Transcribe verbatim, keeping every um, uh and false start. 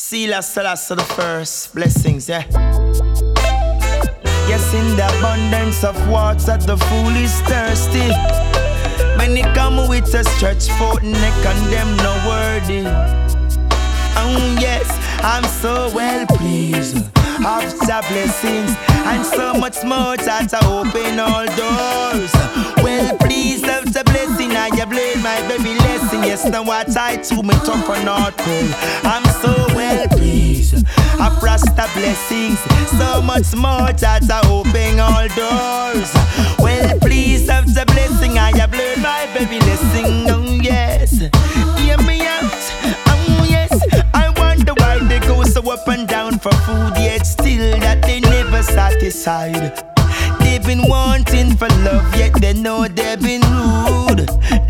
Sila Selassie the first, blessings, yeah. Yes, in the abundance of water, the fool is thirsty. Many come with a stretch forth neck and them no worthy. Oh yes, I'm so well pleased after blessings and so much more that I open all doors. Well pleased after blessing, I have laid my baby blessing. Yes, now what I to me top and not cold. I'm so well pleased after blessings, so much more that I open all doors. Well pleased after blessing, I have laid my baby blessing. Oh yes, hear me out. Oh yes, I wonder why they go so up and down for food, yet still that they never satisfied. They've been wanting for love, yet they know they've been rude.